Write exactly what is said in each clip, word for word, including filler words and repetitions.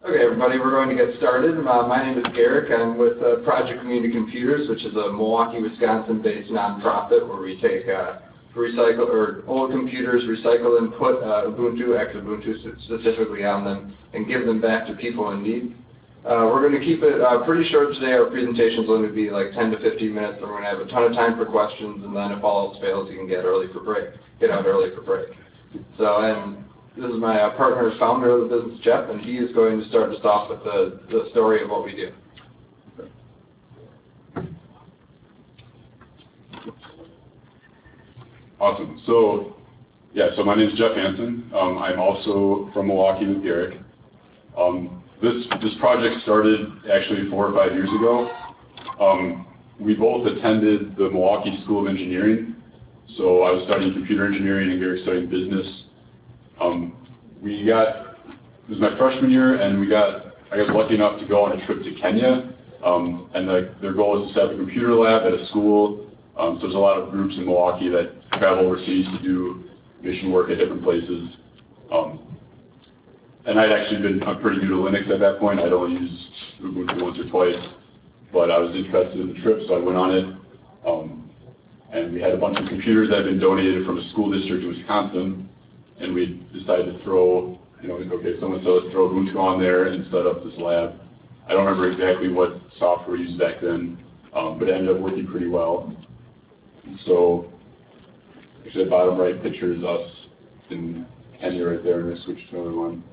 Okay, everybody, we're going to get started. Uh, my name is Garrick. I'm with uh, Project Community Computers, which is a Milwaukee, Wisconsin-based nonprofit where we take uh, recycle or old computers, recycle and put uh, Ubuntu, Xubuntu specifically on them, and give them back to people in need. Uh, we're going to keep it uh, pretty short today. Our presentation is going to be like ten to fifteen minutes, and we're going to have a ton of time for questions. And then, if all else fails, you can get early for break. Get out early for break. So, and this is my uh, partner, founder of the business, Jeff, and he is going to start us off with the, the story of what we do. Awesome. So, yeah, so my name is Jeff Hansen. Um, I'm also from Milwaukee with Garrick. Um, this, this project started actually four or five years ago. Um, we both attended the Milwaukee School of Engineering. So I was studying computer engineering and Garrick studying business. Um, we got, it was my freshman year, and we got, I got lucky enough to go on a trip to Kenya. Um, and the, their goal is to set up a computer lab at a school. Um, so there's a lot of groups in Milwaukee that travel overseas to do mission work at different places. Um, and I'd actually been I'm pretty new to Linux at that point. I'd only used Ubuntu once or twice, but I was interested in the trip, so I went on it. Um, and we had a bunch of computers that had been donated from a school district in Wisconsin. And we decided to throw, you know, okay, someone said let's throw Ubuntu on there and set up this lab. I don't remember exactly what software we used back then, um, but it ended up working pretty well. So, actually, the bottom right picture is us in Kenya right there, and we switched to another one.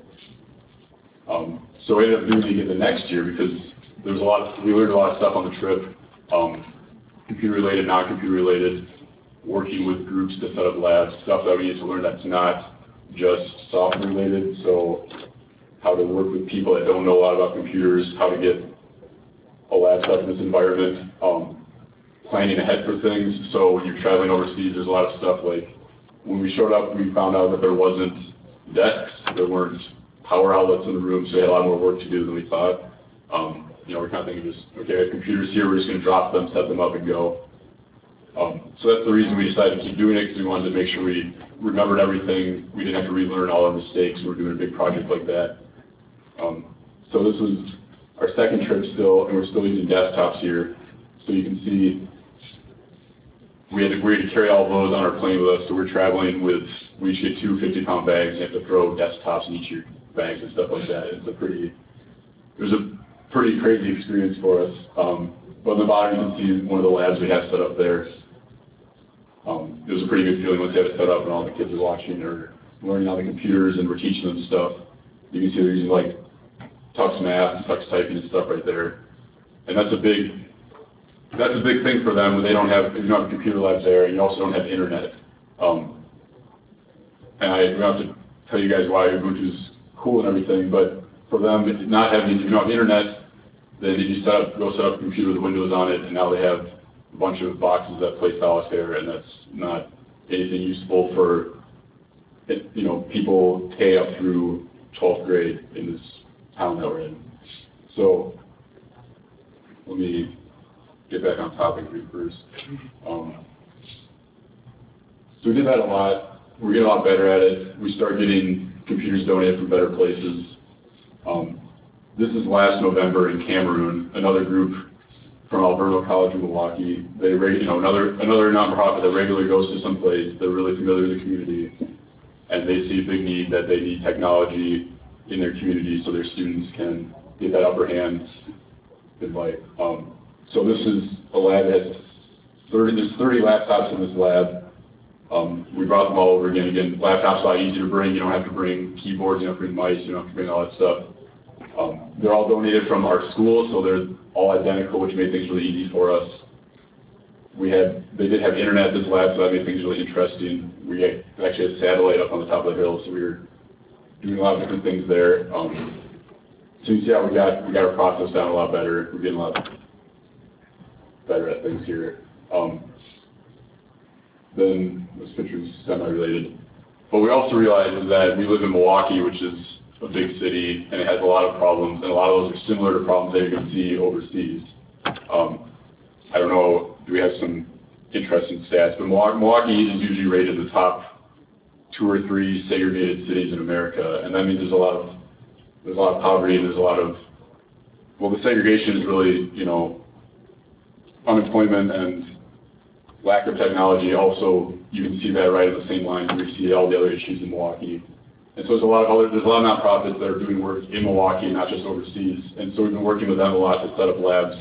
Um, so we ended up doing it again the next year because there's a lot of, we learned a lot of stuff on the trip, um, computer-related, non-computer-related, working with groups to set up labs, stuff that we need to learn that's not just software related, so how to work with people that don't know a lot about computers, how to get a lab set up in this environment, um, planning ahead for things. So when you're traveling overseas, there's a lot of stuff like, when we showed up, we found out that there wasn't desks, there weren't power outlets in the room, so we had a lot more work to do than we thought. Um, you know, we're kind of thinking just, okay, we have computers here, we're just going to drop them, set them up, and go. Um, so that's the reason we decided to keep doing it, because we wanted to make sure we remembered everything. We didn't have to relearn all our mistakes. We were doing a big project like that. Um, so this was our second trip still, and we're still using desktops here. So you can see we had to, we had to carry all those on our plane with us. So we're traveling with, we each get two fifty pound bags. You have to throw desktops in each of your bags and stuff like that. It's a pretty, it was a pretty crazy experience for us. Um, but on the bottom you can see one of the labs we have set up there. Um, it was a pretty good feeling once you have it set up and all the kids are watching or learning on the computers and we're teaching them stuff. You can see they're using like Tux Math and Tux Typing and stuff right there. And that's a big, that's a big thing for them when they don't have, you don't have computer labs there and you also don't have internet. Um, and I don't have to tell you guys why Ubuntu's cool and everything, but for them, not having, if you don't have internet, then you set up, go set up a computer with Windows on it, and now they have a bunch of boxes that play solitaire, and that's not anything useful for, you know, people K up through twelfth grade in this town that we're in. So let me get back on topic here first. Um, so we did that a lot. We're getting a lot better at it. We started getting computers donated from better places. Um, this is last November in Cameroon, another group from Alberto College in Milwaukee. They, you know, another another nonprofit that regularly goes to some place. They're really familiar with the community, and they see a big need that they need technology in their community so their students can get that upper hand in life. Um, so this is a lab that has thirty. There's thirty laptops in this lab. Um, we brought them all over again. Again, laptops are a lot easier to bring. You don't have to bring keyboards. You don't have to bring mice. You don't have to bring all that stuff. Um, they're all donated from our school, so they're all identical, which made things really easy for us. We had, they did have internet at this lab, so that made things really interesting. We had, actually had satellite up on the top of the hill, so we were doing a lot of different things there. Um, so you see how we got we got our process down a lot better. We're getting a lot better at things here. Um, then this picture is semi-related. But we also realized that we live in Milwaukee, which is a big city, and it has a lot of problems, and a lot of those are similar to problems that you can see overseas. Um, I don't know, do we have some interesting stats, but Milwaukee is usually rated the top two or three segregated cities in America, and that means there's a lot of there's a lot of poverty, and there's a lot of, well, the segregation is really, you know, unemployment and lack of technology. Also, you can see that right at the same line where you see all the other issues in Milwaukee. And so there's a lot of other, there's a lot of nonprofits that are doing work in Milwaukee, not just overseas. And so we've been working with them a lot to set up labs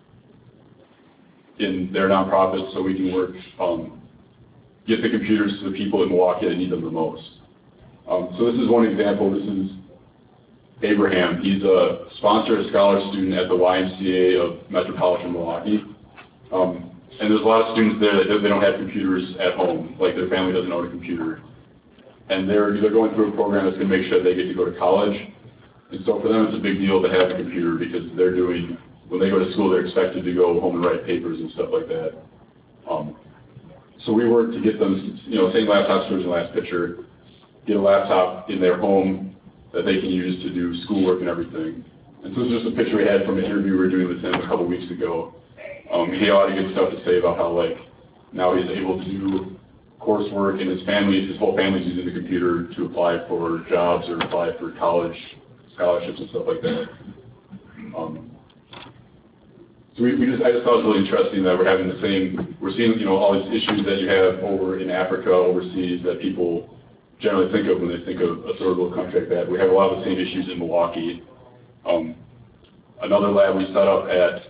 in their nonprofits so we can work, um, get the computers to the people in Milwaukee that need them the most. Um, so this is one example. This is Abraham. He's a sponsored scholar student at the Y M C A of Metropolitan Milwaukee. Um, and there's a lot of students there that they don't have computers at home, like their family doesn't own a computer. And they're, they're going through a program that's going to make sure they get to go to college. And so for them it's a big deal to have a computer because they're doing, when they go to school they're expected to go home and write papers and stuff like that. Um, so we work to get them, you know, same laptop storage in the last picture, get a laptop in their home that they can use to do schoolwork and everything. And so this is just a picture we had from an interview we were doing with him a couple weeks ago. Um, he had a lot of good stuff to say about how, like, now he's able to do coursework, and his family, his whole family's using the computer to apply for jobs or apply for college scholarships and stuff like that. Um, so we, we just, I just thought it was really interesting that we're having the same, we're seeing, you know, all these issues that you have over in Africa, overseas, that people generally think of when they think of a third world country like that. We have a lot of the same issues in Milwaukee. Um, another lab we set up at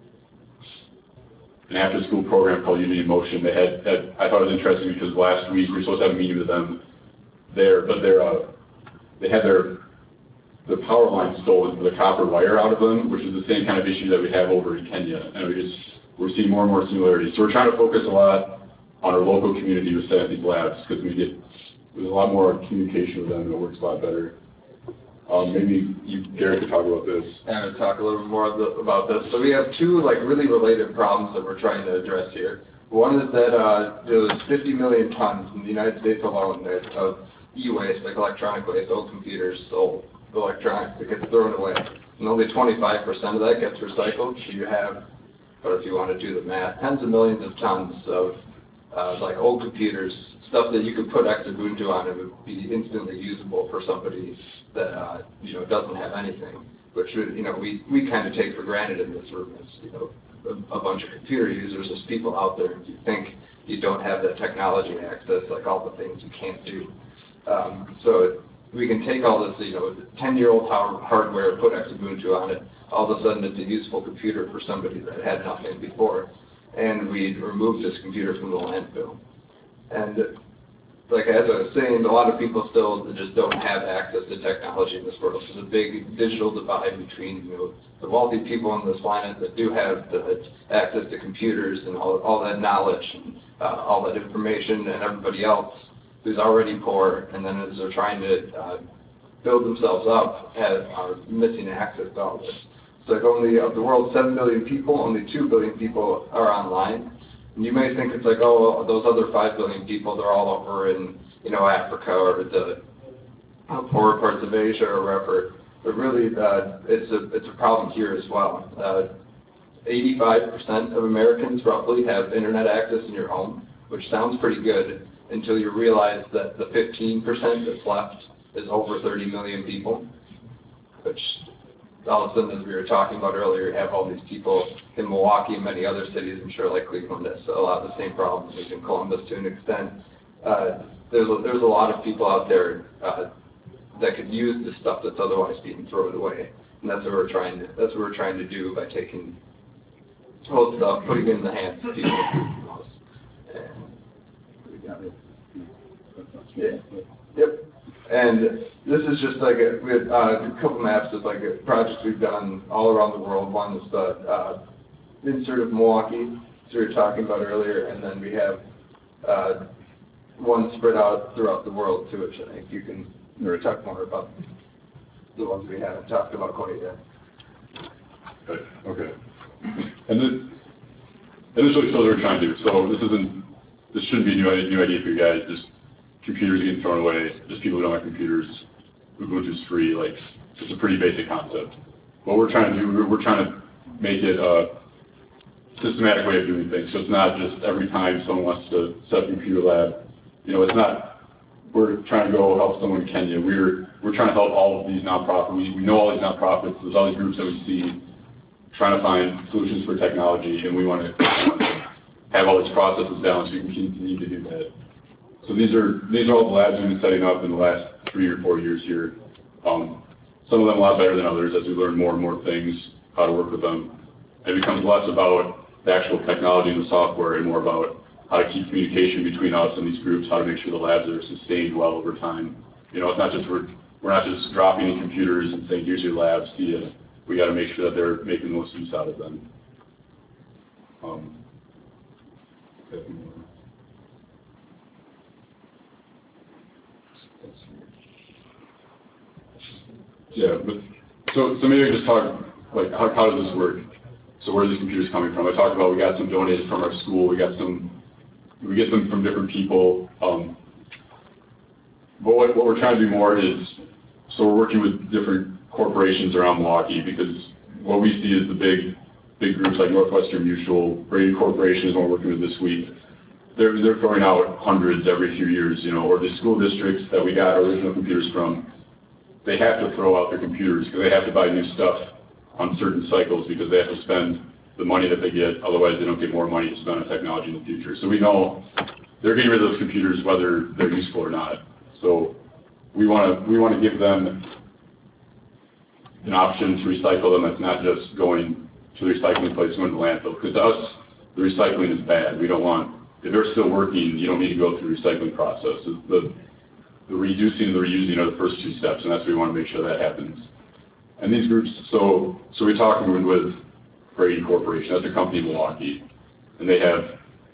an after-school program called Unity in Motion. They had, had, I thought it was interesting because last week we were supposed to have a meeting with them there, but they're, uh, they had their, their power line stolen, the copper wire out of them, which is the same kind of issue that we have over in Kenya. And we just, we're seeing more and more similarities. So we're trying to focus a lot on our local community with setting up these labs because we get, there's a lot more communication with them and it works a lot better. Um, maybe you, Garrett, could talk about this. And I'll talk a little bit more about this. So we have two like really related problems that we're trying to address here. One is that uh, there's fifty million tons in the United States alone of e-waste, like electronic waste, old computers, old electronics that gets thrown away. And only twenty-five percent of that gets recycled. So you have, or if you want to do the math, tens of millions of tons of uh, like old computers, stuff that you could put Xubuntu on and would be instantly usable for somebody that uh, you know doesn't have anything, which you know we, we kind of take for granted in this room as you know a, a bunch of computer users, as people out there. You think you don't have that technology access, like all the things you can't do. Um, so we can take all this you know ten-year-old hardware, put Xubuntu on it. All of a sudden, it's a useful computer for somebody that had nothing before, and we remove this computer from the landfill. And like as I was saying, a lot of people still just don't have access to technology in this world. There's a big digital divide between you know the wealthy people on this planet that do have the access to computers and all, all that knowledge and uh, all that information, and everybody else who's already poor, and then as they're trying to uh, build themselves up, have, are missing access to all this. So like only of the world's seven billion people, only two billion people are online. And you may think it's like, oh, well, those other five billion people, they're all over in, you know, Africa or the poorer parts of Asia or wherever. But really, uh, it's a it's a problem here as well. Uh, eighty-five percent of Americans roughly have internet access in your home, which sounds pretty good until you realize that the fifteen percent that's left is over thirty million people, which all of a sudden, as we were talking about earlier, you have all these people in Milwaukee and many other cities, I'm sure, like Cleveland, that's a lot of the same problems as in Columbus to an extent. Uh, there's, a, there's a lot of people out there uh, that could use the stuff that's otherwise being thrown away, and that's what we're trying to, that's what we're trying to do by taking old stuff, putting it in the hands of people who most. Yeah. Yep. And this is just like a, we had, uh, a couple maps of like a projects we've done all around the world. One is the uh, insert of Milwaukee, as we were talking about earlier, and then we have uh, one spread out throughout the world too, which I think you can or talk more about the ones we haven't talked about quite yet. Okay. Okay. And this, and this really shows what we're trying to do. So this isn't, this shouldn't be a new, new idea for you guys. Just computers getting thrown away, just people who don't have computers, Ubuntu's free, like, it's a pretty basic concept. What we're trying to do, we're, we're trying to make it a systematic way of doing things, so it's not just every time someone wants to set up a computer lab, you know, it's not, we're trying to go help someone in Kenya, we're we're trying to help all of these nonprofits. We, we know all these nonprofits. There's all these groups that we see trying to find solutions for technology, and we want to have all these processes down so we can continue to do that. So these are these are all the labs we've been setting up in the last three or four years here. Um, some of them a lot better than others as we learn more and more things, how to work with them. It becomes less about the actual technology and the software and more about how to keep communication between us and these groups, how to make sure the labs are sustained well over time. You know, it's not just we're we're not just dropping in computers and saying here's your labs, see ya. We got to make sure that they're making the most use out of them. Um, yeah, but so so maybe I just talk like how how does this work? So where are these computers coming from? I talked about we got some donated from our school. We got some we get them from different people. Um, but what what we're trying to do more is so we're working with different corporations around Milwaukee because what we see is the big big groups like Northwestern Mutual, Brady Corporation is one we're working with this week. They're they're throwing out hundreds every few years, you know, or the school districts that we got our original computers from. They have to throw out their computers because they have to buy new stuff on certain cycles because they have to spend the money that they get, otherwise they don't get more money to spend on technology in the future. So we know they're getting rid of those computers whether they're useful or not. So we want to we want to give them an option to recycle them that's not just going to the recycling place, going to the landfill. Because to us, the recycling is bad. We don't want, if they're still working, you don't need to go through the recycling process. The, the reducing and the reusing are the first two steps, and that's what we want to make sure that happens. And these groups, so so we're talking with, with Brady Corporation, that's a company in Milwaukee, and they have,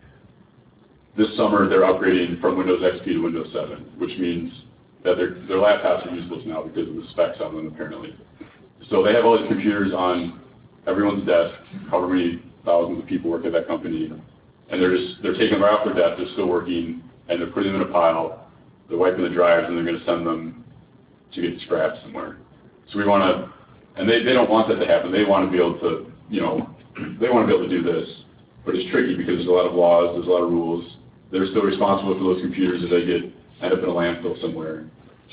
this summer they're upgrading from Windows X P to Windows seven, which means that their, their laptops are useless now because of the specs on them apparently. So they have all these computers on everyone's desk, however many thousands of people work at that company, and they're just, they're taking them right off their desk, they're still working, and they're putting them in a pile, they're wiping the dryers, and they're going to send them to get scrapped somewhere. So we want to, and they, they don't want that to happen. They want to be able to, you know, they want to be able to do this. But it's tricky because there's a lot of laws, there's a lot of rules. They're still responsible for those computers if they get end up in a landfill somewhere.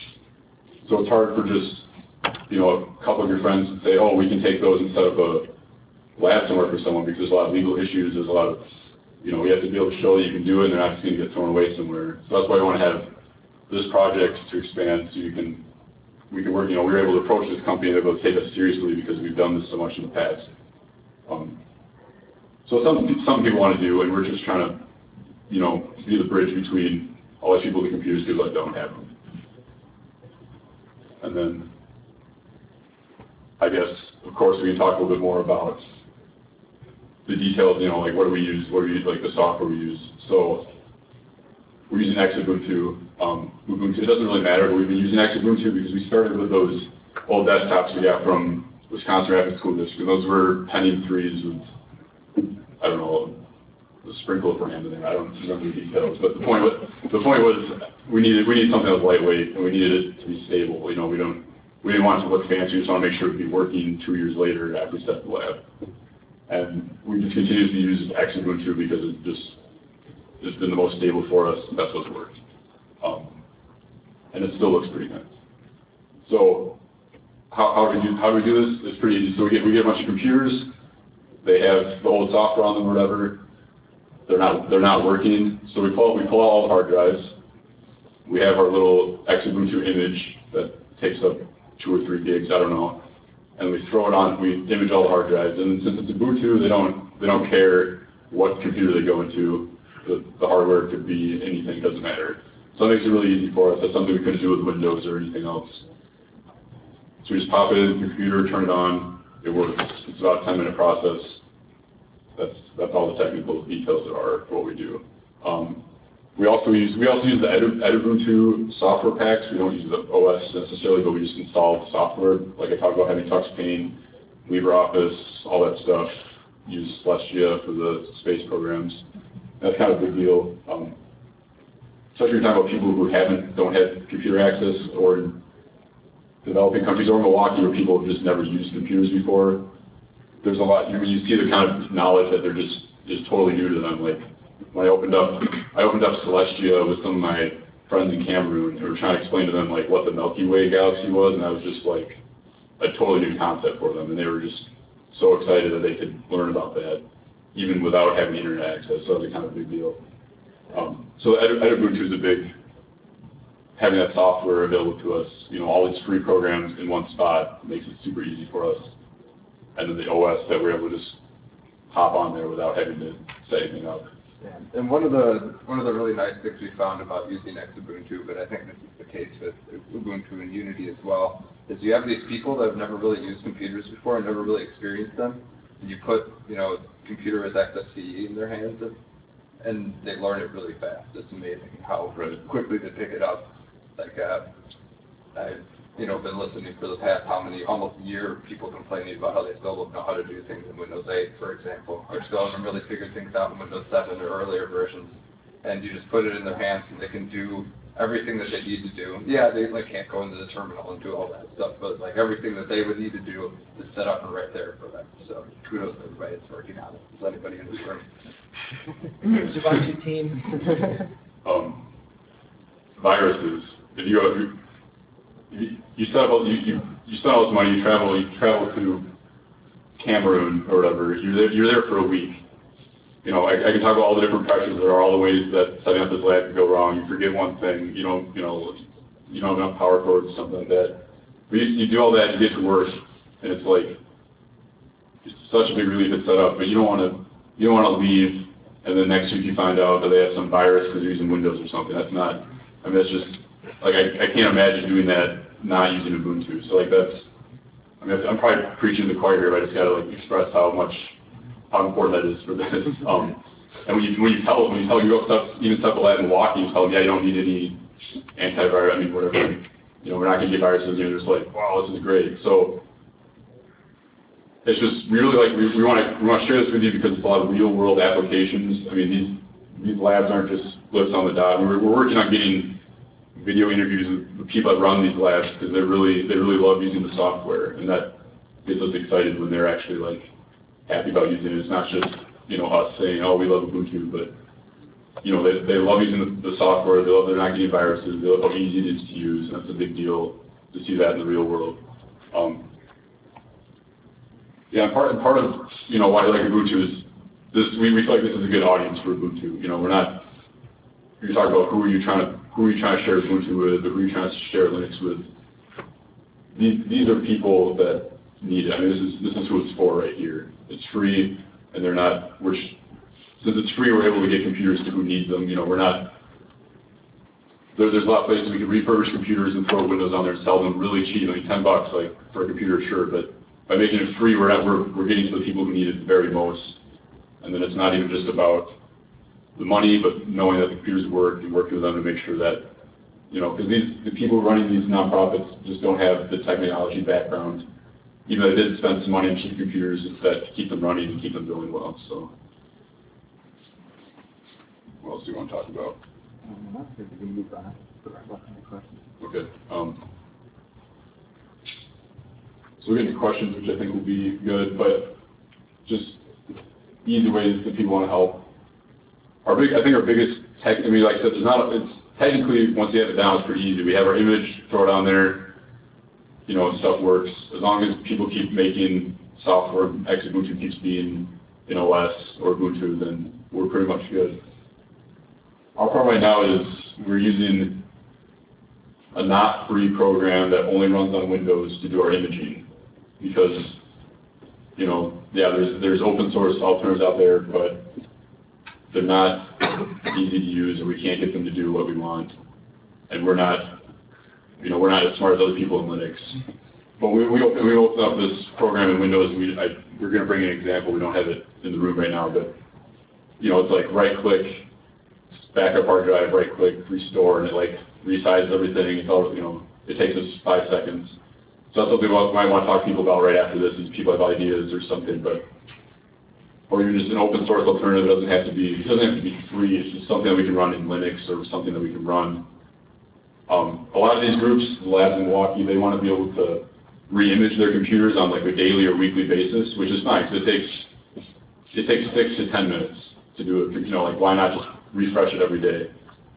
So it's hard for just, you know, a couple of your friends to say, oh, we can take those and set up a lab somewhere for someone because there's a lot of legal issues, there's a lot of, you know, we have to be able to show that you can do it and they're not just going to get thrown away somewhere. So that's why we want to have this project to expand so you can we can work, you know, we were able to approach this company and they're able to take us seriously because we've done this so much in the past. Um, so some some people want to do, and we're just trying to, you know, be the bridge between all these people with computers people that don't have them. And then, I guess, of course, we can talk a little bit more about the details, you know, like what do we use, what do we use, like the software we use. So we're using Xubuntu. Um, Ubuntu, it doesn't really matter, but we've been using Xubuntu because we started with those old desktops we got from Wisconsin Rapids School District. Those were Pentium threes with, I don't know, a sprinkle of RAM in there. I don't remember the details, but the point was, the point was we needed we needed something that was lightweight and we needed it to be stable. You know, we don't we didn't want it to look fancy. We just want to make sure it would be working two years later after we set the lab. And we just continue to use Xubuntu because it's just it's been the most stable for us. That's what's worked. Um, and it still looks pretty nice. So how, how do we do how do we do this? It's pretty easy. So we get we get a bunch of computers. They have the old software on them or whatever. They're not they're not working. So we pull we pull out all the hard drives. We have our little Xubuntu image that takes up two or three gigs, I don't know. And we throw it on, we image all the hard drives. And since it's Ubuntu, they don't they don't care what computer they go into. The, the hardware could be anything, doesn't matter. So that makes it really easy for us. That's something we couldn't do with Windows or anything else. So we just pop it in the computer, turn it on, it works. It's about a ten minute process. That's that's all the technical details that are what we do. Um, we also use we also use the Edu, Ubuntu software packs. We don't use the O S necessarily, but we just install the software. Like I talked about, having TuxPaint, LibreOffice, all that stuff. Use Celestia for the space programs. That's kind of a big deal. Um, especially when you're talking about people who haven't don't have computer access, or in developing countries, or Milwaukee, where people have just never used computers before. There's a lot. You you see the kind of knowledge that they're just just totally new to them. Like when I opened up, I opened up Celestia with some of my friends in Cameroon and were trying to explain to them like what the Milky Way galaxy was, and that was just like a totally new concept for them, and they were just so excited that they could learn about that even without having internet access. So that was a kind of a big deal. Um, so Ed- Edubuntu is a big, having that software available to us, you know, all these free programs in one spot makes it super easy for us. And then the O S that we're able to just hop on there without having to set anything up. Yeah. And one of the one of the really nice things we found about using Xubuntu, but I think this is the case with Ubuntu and Unity as well, is you have these people that have never really used computers before and never really experienced them. And you put, you know, computer with X F C E in their hands, and, and they learn it really fast. It's amazing how Right. quickly they pick it up. Like uh, I've you know been listening for the past how many almost a year of people complaining about how they still don't know how to do things in Windows eight, for example, or still haven't really figured things out in Windows seven or earlier versions. And you just put it in their hands, and they can do everything that they need to do. Yeah, they like can't go into the terminal and do all that stuff, but like everything that they would need to do is set up and right there for them. So kudos to everybody that's working on it. Is anybody in this room? Ubuntu team. Um, viruses. If you, if you You, you set up, you, you, you spend all this money, you travel, you travel to Cameroon or whatever, you're there, you're there for a week. You know, I, I can talk about all the different pressures there are, all the ways that setting up this lab could go wrong. You forget one thing, you don't, you know, you don't have enough power cords, something like that. But you, you do all that, you get to work, and it's like, it's such a big relief to set up, but you don't want to, you don't want to leave, and then next week you find out that they have some virus because they're using Windows or something. That's not, I mean, that's just, like, I, I can't imagine doing that not using Ubuntu. So, like, that's, I mean, I'm probably preaching to the choir here, but I just got to, like, express how much, how important that is for this. Um, and when you, when you tell them, when you tell them, you go stuff, even stuff like that in Milwaukee, you tell them, yeah, you don't need any antivirus, I mean, whatever, you know, we're not going to get viruses, and you're just like, wow, this is great. So, it's just, we really, like, we, we want to, we want to share this with you because it's a lot of real-world applications. I mean, these, these labs aren't just blips on the dot. We're, we're working on getting video interviews with the people that run these labs because they really they really love using the software, and that gets us excited when they're actually like happy about using it. It's not just you know us saying, oh, we love Ubuntu, but you know they they love using the, the software. They love they're not getting viruses. They love how easy it is to use, and that's a big deal to see that in the real world. Um, yeah, and part and part of you know why I like Ubuntu is this. We, we feel like this is a good audience for Ubuntu. You know, we're not. You're talking about who are you trying to who are you trying to share Ubuntu with, or who are you trying to share Linux with. These these are people that need it. I mean, this is this is who it's for right here. It's free, and they're not. We're since it's free, we're able to get computers to who needs them. You know, we're not. There, there's a lot of places we can refurbish computers and throw Windows on there and sell them really cheap. I mean, ten bucks like for a computer, sure, but by making it free, we're not, we're we're getting to the people who need it the very most. And then it's not even just about the money, but knowing that the computers work and working with them to make sure that, you know, because these the people running these nonprofits just don't have the technology background. Even though they did spend some money on cheap computers, it's that to keep them running and keep them doing well. So, what else do you want to talk about? Okay. Um, so we're getting questions, which I think will be good, but just easy ways that people want to help. Our big, I think our biggest tech, I mean, like I said, there's not, it's technically, once you have it down, it's pretty easy. We have our image, throw it on there, you know, stuff works. As long as people keep making software, Xubuntu keeps being in O S or Ubuntu, then we're pretty much good. Our problem right now is we're using a not free program that only runs on Windows to do our imaging because, you know, yeah, there's, there's open source alternatives out there, but they're not easy to use, or we can't get them to do what we want. And we're not, you know, we're not as smart as other people in Linux. But we, we, open, we open up this program in Windows, and we, I, we're going to bring an example. We don't have it in the room right now, but, you know, it's like right-click, backup hard drive, right-click, restore, and it, like, resizes everything. It's all, you know, it takes us five seconds. So that's something we might want to talk to people about right after this, is people have ideas or something, but or even just an open source alternative. It doesn't have to be, it doesn't have to be free. It's just something that we can run in Linux or something that we can run. Um, a lot of these groups, the labs in Milwaukee, they want to be able to re-image their computers on like a daily or weekly basis, which is fine because it takes it takes six to ten minutes to do it. You know, like why not just refresh it every day?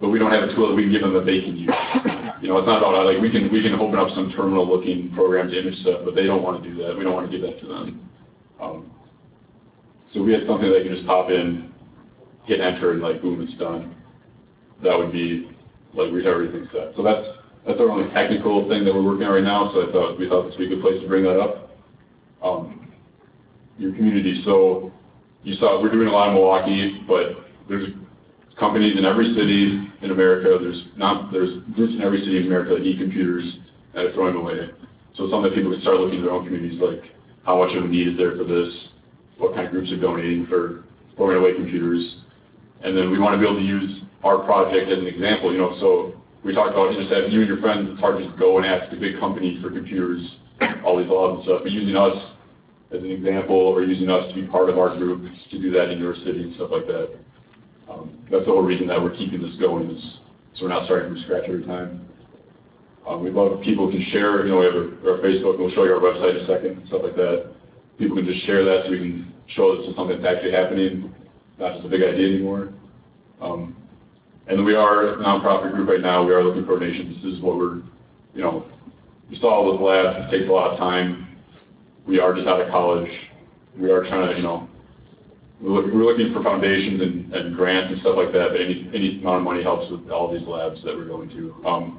but we don't have a tool that we can give them that they can use. You know, it's not about, like, we can, we can open up some terminal-looking program to image stuff, but they don't want to do that. We don't want to give that to them. Um, so we had something that they can just pop in, hit enter, and, like, boom, it's done. That would be, like, we'd have everything set. So that's, that's our only technical thing that we're working on right now, so I thought, we thought this would be a good place to bring that up. Um, your community, so you saw, we're doing a lot in Milwaukee, but there's companies in every city in America, there's not, there's groups in every city in America that need computers and are throwing them away. So some of the people can start looking at their own communities, like how much of a need is there for this, what kind of groups are donating for throwing away computers. And then we want to be able to use our project as an example, you know, so we talked about just having you and your friends, it's hard to just go and ask a big company for computers, all these laws and stuff, but using us as an example, or using us to be part of our group to do that in your city and stuff like that. Um, that's the whole reason that we're keeping this going, is so we're not starting from scratch every time. Um, we'd love if people can share, you know, we have our, our Facebook, and we'll show you our website in a second, and stuff like that. People can just share that so we can show this is something that's actually happening, not just a big idea anymore. Um, and then we are a nonprofit group right now. We are looking for donations. This is what we're, you know, you saw all those labs. It takes a lot of time. We are just out of college. We are trying to, you know, we're, look, we're looking for foundations and, and grants and stuff like that, but any, any amount of money helps with all these labs that we're going to. Um,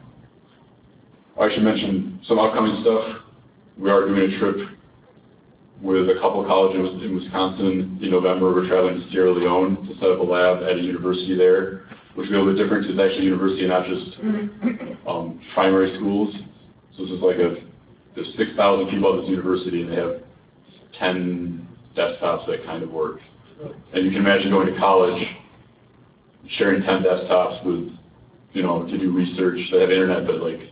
I should mention some upcoming stuff. We are doing a trip with a couple of colleges in Wisconsin in November. We're traveling to Sierra Leone to set up a lab at a university there, which will be a little bit different because it's actually a university and not just um, primary schools. So this is like a, there's six thousand people at this university and they have ten desktops that kind of work. And you can imagine going to college, sharing ten desktops with, you know, to do research. They have internet, but like,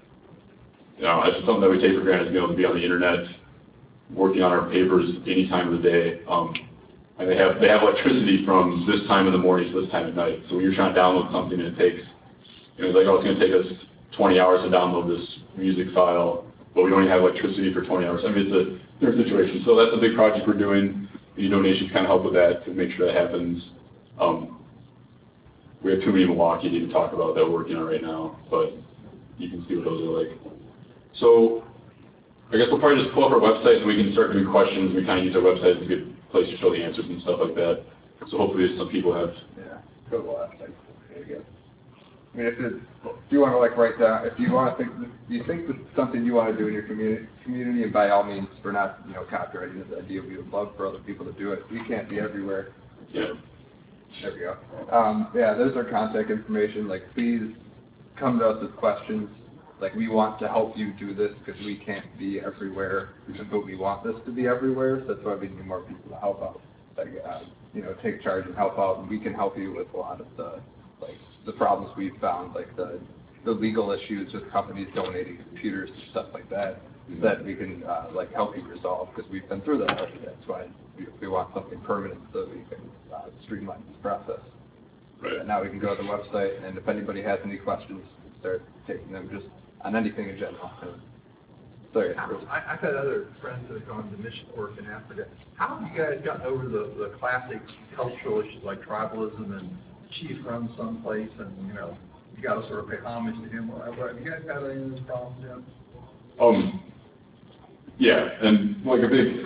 you know, it's something that we take for granted to be able to be on the internet, working on our papers any time of the day. Um, and they have they have electricity from this time in the morning to this time at night. So when you're trying to download something and it takes, you know, it's like, oh, it's going to take us twenty hours to download this music file, but we only have electricity for twenty hours. I mean, it's a different situation. So that's a big project we're doing. Any donations kind of help with that to make sure that happens. Um, we have too many in Milwaukee to even talk about that we're working on right now, but you can see what those are like. So I guess we'll probably just pull up our website and we can start doing questions. We kind of use our website as a good place to show the answers and stuff like that. So hopefully some people have. Yeah, go to the website. There you go. I mean, if, it, if you want to like write down, if you want to think, if you think this is something you want to do in your community, community, and by all means, we're not, you know, copyrighting this idea. We would love for other people to do it. We can't be everywhere. Yeah. There we go. Um, yeah, there's our contact information. Like, please come to us with questions. Like, we want to help you do this because we can't be everywhere, but we want this to be everywhere. So that's why we need more people to help out. Like, uh, you know, take charge and help out. And we can help you with a lot of the, like, the problems we've found, like the the legal issues with companies donating computers and stuff like that, mm-hmm. that we can uh, like help you resolve because we've been through that already. That's why we, we want something permanent so we can uh, streamline this process. Right. And now we can go to the website, and if anybody has any questions, start taking them just on anything in general. Sorry. I, I've had other friends that have gone to mission work in Africa. How have you guys gotten over the, the classic cultural issues like tribalism and chief runs someplace and, you know, you got to sort of pay homage to him or whatever? Have you guys had any of those problems yet? Um, yeah, and like a big,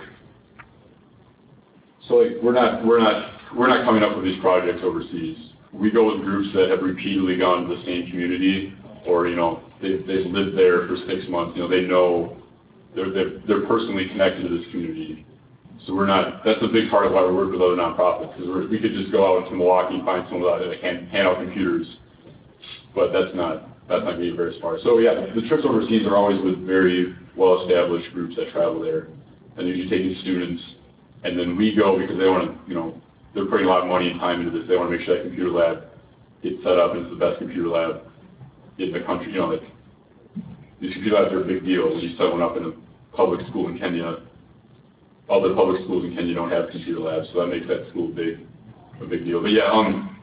so like we're not, we're not, we're not coming up with these projects overseas. We go with groups that have repeatedly gone to the same community, or, you know, they've, they've lived there for six months, you know, they know, they're, they're, they're personally connected to this community. So we're not, that's a big part of why we work with other nonprofits, because we could just go out into Milwaukee and find someone that can hand out computers, but that's not, that's not going to get very far. So yeah, the trips overseas are always with very well-established groups that travel there, and they're usually taking students, and then we go because they want to, you know, they're putting a lot of money and time into this. They want to make sure that computer lab gets set up and it's the best computer lab in the country. You know, like, these computer labs are a big deal. When you set one up in a public school in Kenya, all the public schools in Kenya don't have computer labs, so that makes that school big, a big deal. But yeah, um,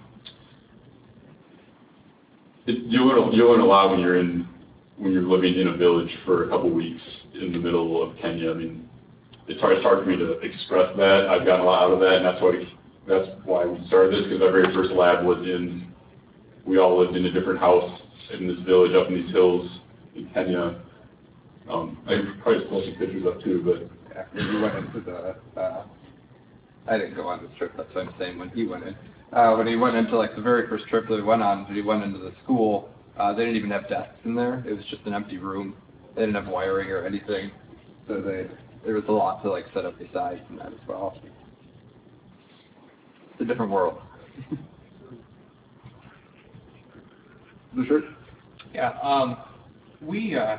it, you learn you learn a lot when you're in when you're living in a village for a couple weeks in the middle of Kenya. I mean, it's hard, it's hard for me to express that. I've gotten a lot out of that, and that's why that's why we started this, because our very first lab was in we all lived in a different house in this village up in these hills in Kenya. Um, I could probably just pull some pictures up too, but Yeah, when he went into the, uh, I didn't go on this trip, that's what I'm saying, when he went in. Uh, when he went into like the very first trip that we went on, he went into the school, uh, they didn't even have desks in there, it was just an empty room. They didn't have wiring or anything, so they, there was a lot to like set up besides and that as well. It's a different world. The shirt? Yeah, um, we, uh,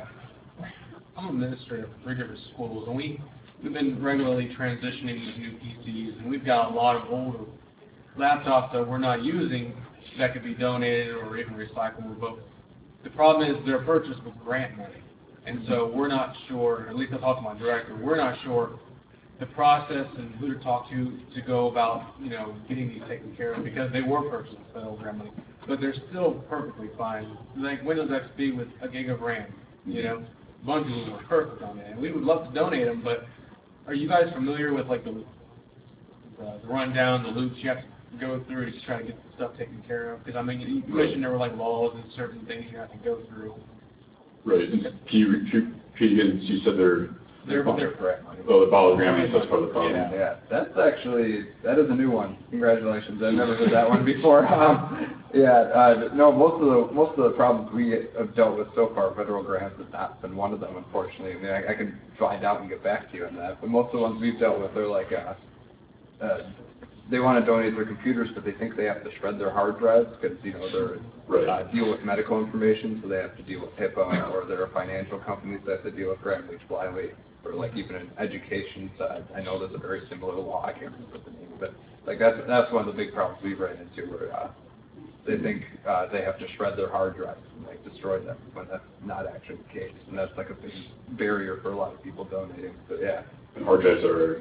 I'm an administrator for three different schools, and we, we've been regularly transitioning to new P Cs, and we've got a lot of older laptops that we're not using that could be donated or even recyclable, but the problem is they're purchased with grant money, and so we're not sure, at least I talked to my director, we're not sure the process and who to talk to to go about, you know, getting these taken care of, because they were purchased with federal grant money, but they're still perfectly fine. Like Windows X P with a gig of RAM, you know, a bunch of them were perfect on that, and we would love to donate them, but are you guys familiar with like the, the, the rundown, the loops you have to go through to try to get the stuff taken care of? Because I mean, you mentioned there were like laws and certain things you have to go through. right. And can you repeat again? You said they're They're, They're they're grant money. oh the follow grant, that's part of the problem. Yeah, yeah, that's actually, that is a new one. Congratulations, I've never heard that one before. Um, yeah, uh, no, most of the most of the problems we have dealt with so far, federal grants has not been one of them, unfortunately. I mean, I, I can find out and get back to you on that. But most of the ones we've dealt with are like, uh, uh, they want to donate their computers, but they think they have to shred their hard drives because you know they're Right. uh, deal with medical information, so they have to deal with HIPAA, or there are financial companies that have to deal with grant lease blindly. Or like even in education side, I know there's a very similar law, I can't remember the name of it. Like that's that's one of the big problems we've ran into, where uh, they think uh, they have to shred their hard drives and like destroy them, when that's not actually the case. And that's like a big barrier for a lot of people donating. But yeah. And hard drives are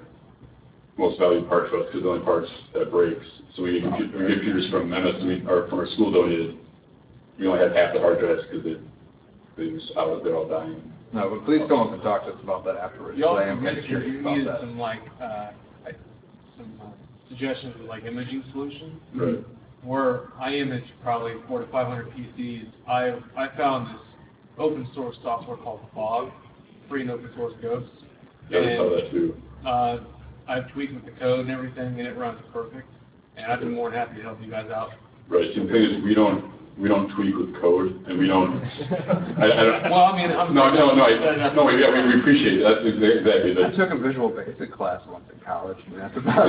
most valued part to us because the only parts that breaks. So we get, compu- we get computers from M S, we, or from our school donated. We only had half the hard drives because they they was out, they're all dying. No, but please come up and talk to us about that afterwards. You also I am kind of mentioned curious you about needed that. some like, uh, like, some uh, suggestions of like imaging solutions. Right. Where I image probably four to five hundred P Cs, I I found this open source software called Fog, free and open source Ghosts. Yeah, I saw that too. Uh, I've tweaked with the code and everything, and it runs perfect. And I've been more than happy to help you guys out. Right. So the thing is, we don't we don't tweak with code, and we don't. I, I don't Well, I mean, I'm no, no, no, I, no. We, yeah, we, we appreciate it. That's exa- exactly I that. took a Visual Basic class once in college, and that's about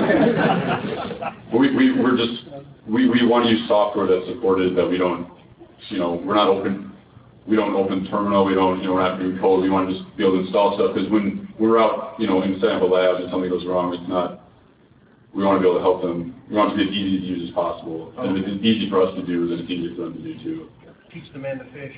it. But we, we we're just we, we want to use software that's supported. That we don't, you know, we're not open. We don't open terminal. We don't, you know, we're not doing code. We want to just be able to install stuff because when we're out, you know, inside of a lab and something goes wrong, it's not. We want to be able to help them. We want it to be as easy to use as possible. And if it's easy for us to do, then it's easy for them to do too. Teach the man to fish.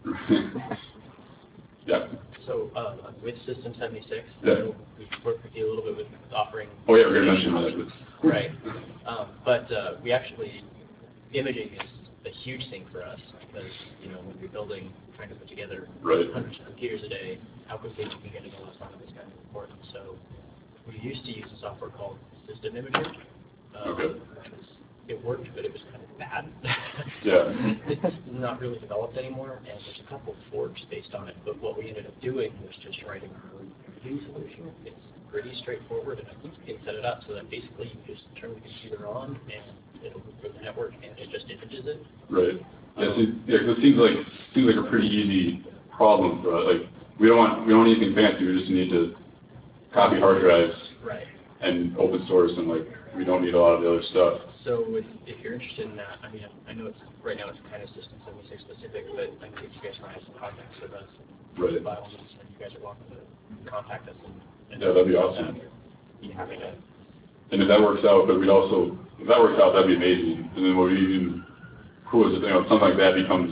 Yeah. So, uh, with System seventy-six, Yeah. so we worked with you a little bit with offering. Oh yeah, we're gonna mention that. But Right. Um, but, uh, we actually, imaging is a huge thing for us because, you know, when you're building, trying to put together Right. hundreds of computers a day, how quickly you can get it all done is kind of important. So, we used to use a software called System Imager. Um, Okay. It worked, but it was kind of bad. Yeah. It's not really developed anymore, and there's a couple of forks based on it, but what we ended up doing was just writing our own imaging solution. It's pretty straightforward, and I think you can set it up so that basically you just turn the computer on, and it'll look for the network, and it just images it. Right. Yeah, so, yeah, 'cause it seems like seems like a pretty easy problem for us. Like we don't want we don't want anything fancy. We just need to copy hard drives Right. and open source, and like we don't need a lot of the other stuff. So if, if you're interested in that, I mean, I know it's right now it's kind of System seventy-six specific, but I think if you guys want to have some contacts with us, Right. by all means, and you guys are welcome to contact us. And, and Yeah, that'd be awesome. Be happy to. And if that works out, but we'd also if that works out, that'd be amazing. And then what we even cool is, you know, something like that becomes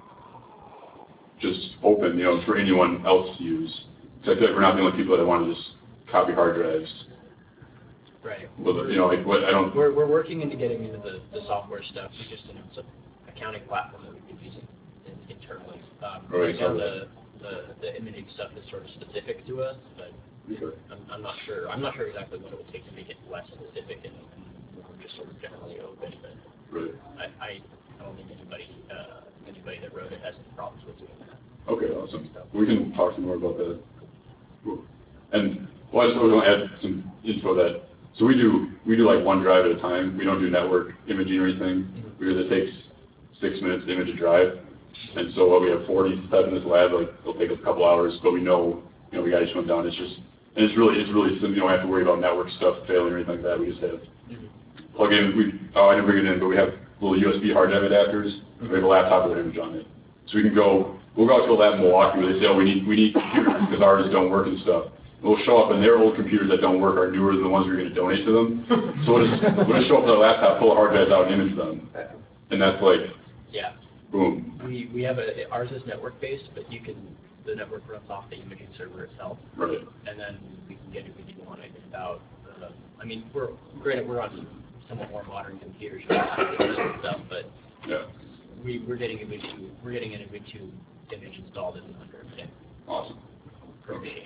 just open, you know, for anyone else to use. So I feel like we're not the only people that want to just copy hard drives. Right. But, you know, like what I don't. We're, we're working into getting into the, the software stuff. We just announced an accounting platform that we've been using in, internally. Um, Oh, right I now, saw the, the, the imaging stuff is sort of specific to us, but Okay. I'm, I'm not sure. I'm not sure exactly what it would take to make it less specific and, and more just sort of generally open. But Right. I, I don't think anybody, uh, anybody that wrote it has any problems with doing that. Okay, awesome. We can talk some more about that. Cool. And well, I just want to add some info that, so we do, we do like one drive at a time. We don't do network imaging or anything. Mm-hmm. Because it takes six minutes to image a drive. And so while we have forty stuff in this lab, like it'll take us a couple hours, but we know, you know, we got each one down. It's just, and it's really, it's really simple. You don't have to worry about network stuff failing or anything like that. We just have plug in, we, oh, I didn't bring it in, but we have little U S B hard drive adapters. We have a laptop with an image on it. So we can go, we'll go out to a lab in Milwaukee where they say, oh, we need, we need computers because ours don't work and stuff. We'll show up and their old computers that don't work are newer than the ones we're going to donate to them. So we'll just, we'll just show up with our laptop, pull the hard drives out and image them. And that's like, Yeah. boom. We, we have a, ours is network-based, but you can, the network runs off the imaging server itself. Right. And then we can get imaging on it without, uh, I mean, we're, granted, we're on somewhat more modern computers and stuff, but Yeah. we, we're getting image, we're getting an image image installed in under a day. Awesome. Pretty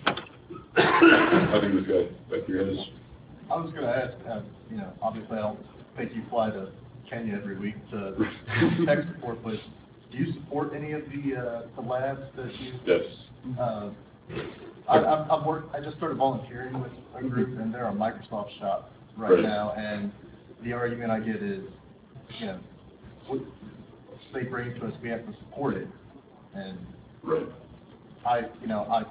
I think this guy back here has. I was going to ask, uh, you know, obviously I don't think you fly to Kenya every week to tech support, but do you support any of the, uh, the labs that you? Yes. Uh, I, I'm, I'm work, I just started volunteering with a group, and they're a Microsoft shop right, Right. now, and the argument I get is, you know, what they bring it to us, we have to support it, and Right. I, you know, I,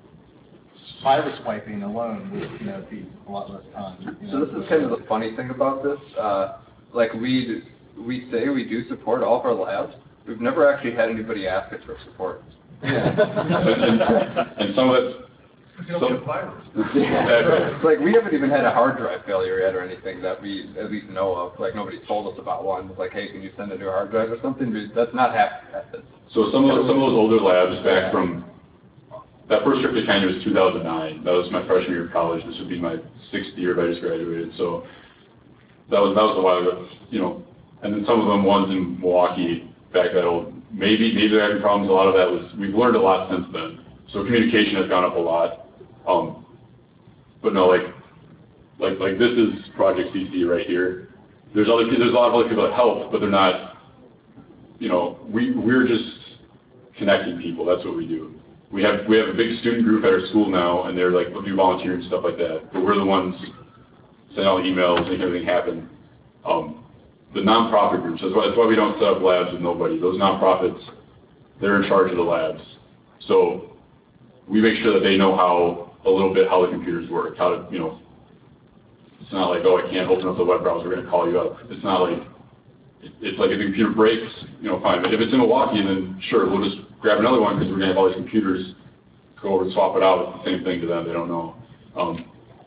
virus wiping alone would, you know, be a lot less time. You So know, this is kind of the funny thing about this. Uh, like we we say we do support all of our labs. We've never actually had anybody ask us for support. Yeah. and, and some of it. You don't get virus. Yeah. Like we haven't even had a hard drive failure yet or anything that we at least know of. Like nobody told us about one. It's like, hey, can you send a new hard drive or something? But that's not happening. So some of those, some of those older labs back from that first trip to Kenya was two thousand nine. That was my freshman year of college. This would be my sixth year if I just graduated. So that was that was a while ago, you know. And then some of them ones in Milwaukee back that old. Maybe maybe they're having problems. A lot of that was we've learned a lot since then. So communication has gone up a lot. Um, but no, like like like this is Project C C right here. There's other there's a lot of other people that help, but they're not. You know, we we're just connecting people. That's what we do. We have we have a big student group at our school now, and they're like, we'll do volunteer and stuff like that. But we're the ones sending all the emails, making everything happen. Um, the nonprofit groups, that's why, that's why we don't set up labs with nobody. Those nonprofits, they're in charge of the labs. So we make sure that they know how, a little bit how the computers work, how to, you know, it's not like, oh, I can't open up the web browser, we're going to call you up. It's not like, it, it's like if the computer breaks, you know, fine. But if it's in Milwaukee, then sure, we'll just grab another one because we're going to have all these computers, go over and swap it out. It's the same thing to them. They don't know. Um,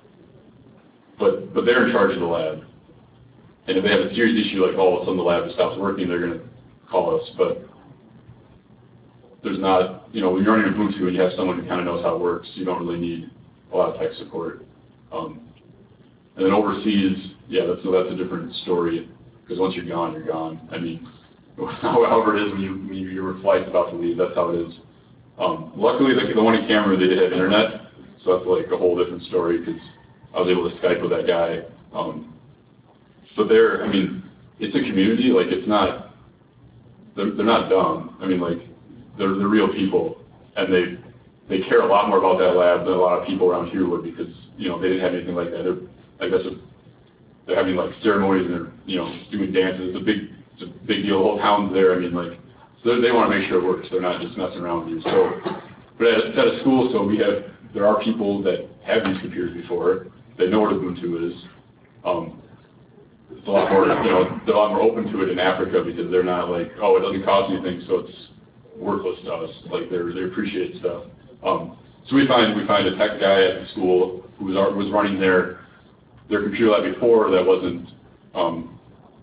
but but they're in charge of the lab. And if they have a serious issue like, oh, all of a sudden the lab just stops working, they're going to call us. But there's not, you know, when you're running Ubuntu and you have someone who kind of knows how it works, you don't really need a lot of tech support. Um, and then overseas, yeah, that's, so that's a different story because once you're gone, you're gone. I mean, however it is when you when you, your flight's about to leave, that's how it is. Um, luckily, the, the one in Cameroon, they did have internet, so that's like a whole different story because I was able to Skype with that guy. Um, but they're, I mean, it's a community. Like it's not, they're, they're not dumb. I mean, like they're they're real people, and they they care a lot more about that lab than a lot of people around here would because you know they didn't have anything like that. They're like that's a, they're having like ceremonies and they're you know doing dances. It's a big it's a big deal. The whole town's there. I mean, like, so they want to make sure it works. They're not just messing around with you. So, but at, at a school, so we have, there are people that have used computers before. They know what Ubuntu is. Um, it's a lot more, you know, they're a lot more open to it in Africa because they're not like, oh, it doesn't cost anything, so it's worthless to us. Like, they're, they appreciate stuff. Um, so we find, we find a tech guy at the school who was, was running their, their computer lab before that wasn't, um,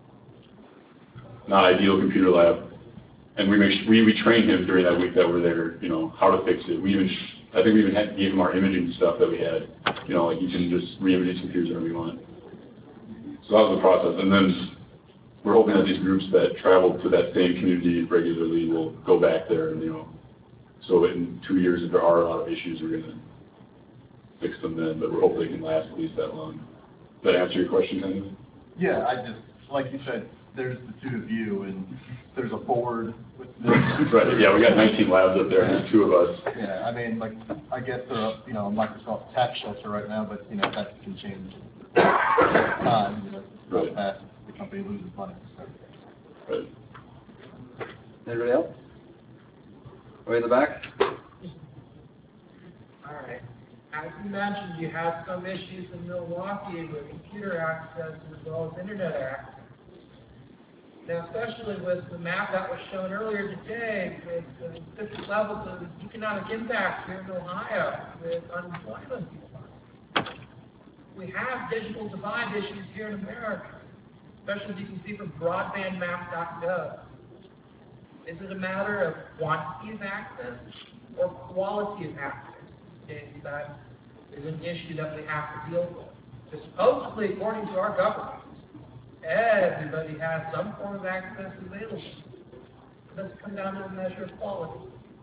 not ideal computer lab, and we make we we trained him during that week that we're there. You know how to fix it. We even I think we even had, gave him our imaging stuff that we had. You know, like you can just re-image computers whenever you want. So that was the process, and then we're hoping that these groups that travel to that same community regularly will go back there, and you know, so in two years if there are a lot of issues, we're gonna fix them then. But we're hoping they can last at least that long. Does that answer your question, kind of? Yeah, I just like you said. there's the two of you, and there's a board with this. Right, yeah, we got nineteen labs up there, and there's two of us. Yeah, I mean, like, I get the, you know, Microsoft tax shelter right now, but, you know, that can change time, you know, real Right. fast, the company loses money, so. Right. Anybody else? Way in the back? All right. As you mentioned, you had some issues in Milwaukee with computer access as well as internet access. Now, especially with the map that was shown earlier today, with the different levels of economic impact here in Ohio, with unemployment. We have digital divide issues here in America, especially as you can see from broadband map dot gov. Is it a matter of quantity of access or quality of access? Okay, that is an issue that we have to deal with. Because supposedly, according to our government, everybody has some form of access available. It doesn't come down to a measure of quality.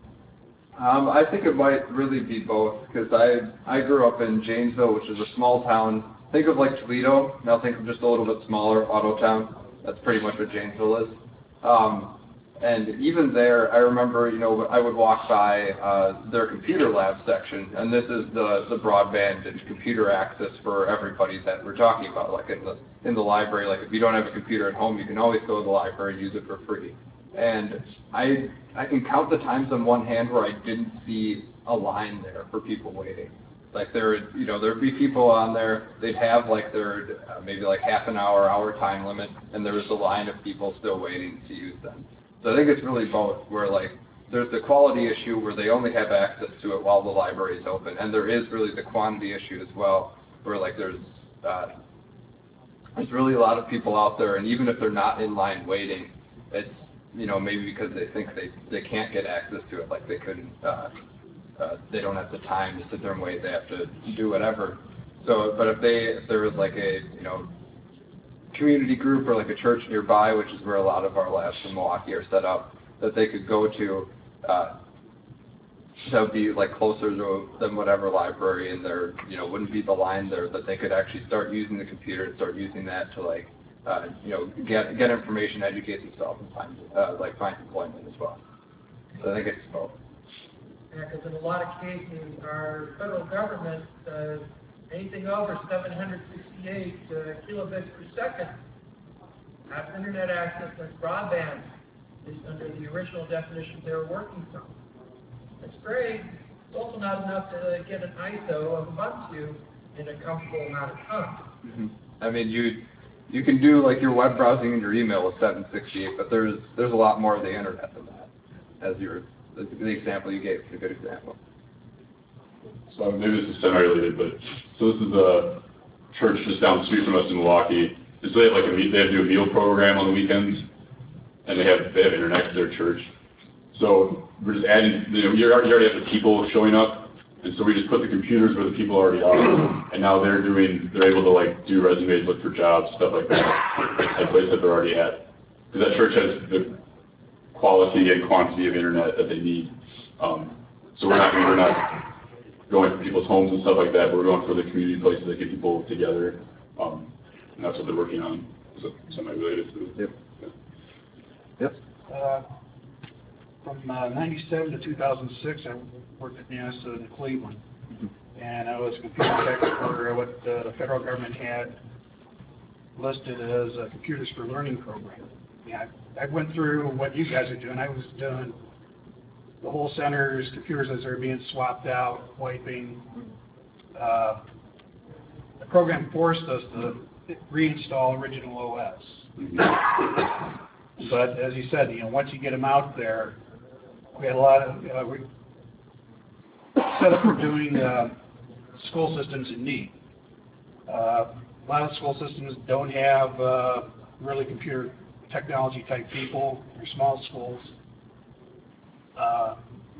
Um, I think it might really be both, because I I grew up in Janesville, which is a small town. Think of like Toledo. Now think of just a little bit smaller auto town. That's pretty much what Janesville is. Um, and even there, I remember, you know, I would walk by uh, their computer lab section, and this is the the broadband and computer access for everybody that we're talking about. Like in the in the library, like if you don't have a computer at home, you can always go to the library and use it for free. And I I can count the times on one hand where I didn't see a line there for people waiting. Like there, you know, there'd be people on there. They'd have like their uh, maybe like half an hour, hour time limit, and there was a line of people still waiting to use them. So I think it's really both. Where like there's the quality issue where they only have access to it while the library is open, and there is really the quantity issue as well, where like there's uh, there's really a lot of people out there, and even if they're not in line waiting, it's you know, maybe because they think they, they can't get access to it, like they couldn't, uh, uh, they don't have the time to sit there and wait, they have to do whatever. So, but if they, if there was like a, you know, community group or like a church nearby, which is where a lot of our labs in Milwaukee are set up, that they could go to, uh, that would be like closer to than whatever library, and there, you know, wouldn't be the line there, that they could actually start using the computer and start using that to like, Uh, you know, get get information, educate themselves, and find uh, like find employment as well. So I think it's both. Yeah, because in a lot of cases, our federal government, uh, anything over seven hundred sixty-eight uh, kilobits per second, has internet access like broadband, at least under the original definition they were working from. That's great. It's also not enough to uh, get an I S O of Ubuntu in a comfortable amount of time. Mm-hmm. I mean, you. You can do like your web browsing and your email with seven sixty-eight, but there's there's a lot more of the internet than that. As your the, the example you gave is a good example. So maybe this is semi-related, but so this is a church just down the street from us in Milwaukee. So they have like a they have to do a meal program on the weekends, and they have they have internet to their church. So we're just adding, you know, you already, you already have the people showing up. And so we just put the computers where the people already are, and now they're doing, they're able to like do resumes, look for jobs, stuff like that, at places that they're already at. Because that church has the quality and quantity of internet that they need. Um, so we're not, we're not going for people's homes and stuff like that, but we're going for the community places that get people together. Um, and that's what they're working on. So semi-related to Yep. Yeah. Yep. Uh, From uh, ninety-seven to two thousand six, I worked at NASA in Cleveland, and I was computer tech for what uh, the federal government had listed as a Computers for Learning program. Yeah, I, I went through what you guys are doing. I was doing the whole centers, computers as they're being swapped out, wiping. Uh, the program forced us to reinstall original O S. Mm-hmm. But as you said, you know, once you get them out there, we had a lot of, uh, we set up for doing uh, school systems in need. Uh, a lot of school systems don't have uh, really computer technology type people. They're small schools. Uh,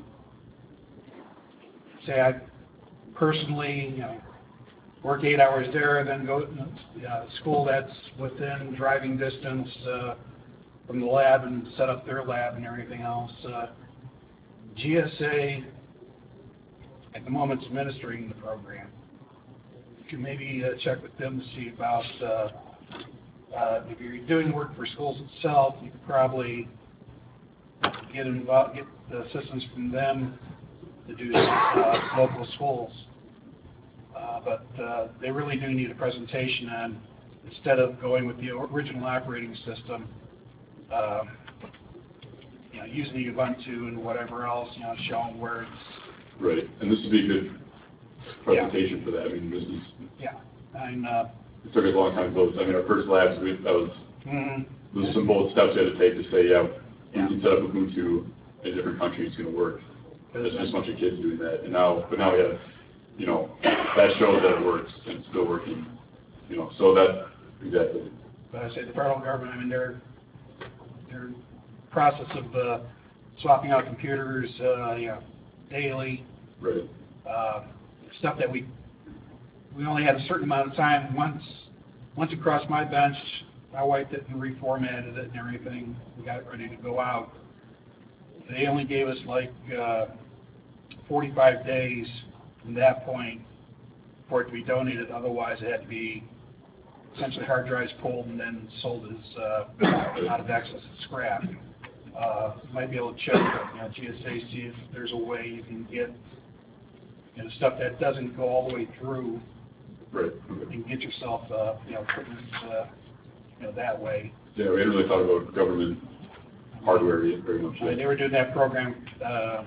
say I personally, you know, work eight hours there, then go to uh, school that's within driving distance uh, from the lab and set up their lab and everything else. Uh, G S A at the moment is administering the program. You can maybe uh, check with them to see about uh, Uh, if you're doing work for schools itself, you could probably get involved, get the assistance from them to do uh, local schools. Uh, but uh, they really do need a presentation on, instead of going with the original operating system, uh, you know, using the Ubuntu and whatever else, you know, showing where it's. Right, and this would be a good presentation yeah. for that. I mean, this is. Yeah, and. Uh, It took us a long time to build. I mean, our first labs, we, that was, mm-hmm. those are some bold steps we had to take to say, yeah, we yeah. can set up Ubuntu in a different country, it's going to work. There's just a bunch of kids doing that. And now, but now we have, you know, that shows that it works and it's still working. You know, so that, exactly. But I say the federal government, I mean, their, their process of uh, swapping out computers, uh, you know, daily. Right. Uh, stuff that we We only had a certain amount of time. Once, once it crossed my bench, I wiped it and reformatted it and everything. We got it ready to go out. They only gave us like uh, forty-five days from that point for it to be donated. Otherwise, it had to be essentially hard drives pulled and then sold as uh, out of excess and scrap. Uh, you might be able to check, you know, G S A, see if there's a way you can get, you know, stuff that doesn't go all the way through. Right. And get yourself, uh, you know, equipment, uh, you know, that way. Yeah, we hadn't really thought about government hardware yet very much. Uh, they were doing that program, uh,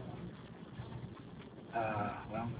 uh, well,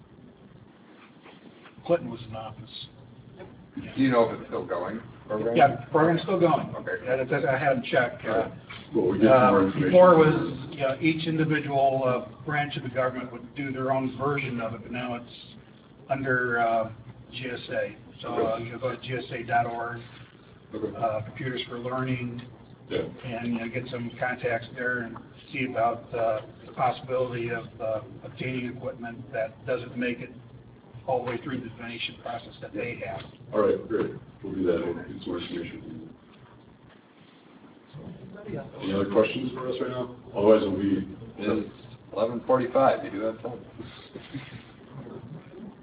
Clinton was in office. Yeah. Do you know if it's still going? Program? Yeah, the program's still going. Okay. Yeah, that, I haven't checked. Uh, well, we get some more uh, information. Before it was, you know, each individual uh, branch of the government would do their own version of it, but now it's under uh, G S A. So uh, you can go to G S A dot org, okay. uh, Computers for Learning, yeah. and you know, get some contacts there and see about uh, the possibility of uh, obtaining equipment that doesn't make it all the way through the donation process that they have. All right, great. We'll do that. We'll get some more information. Any other questions for us right now? Otherwise, we'll be. It is eleven forty-five. You do have time.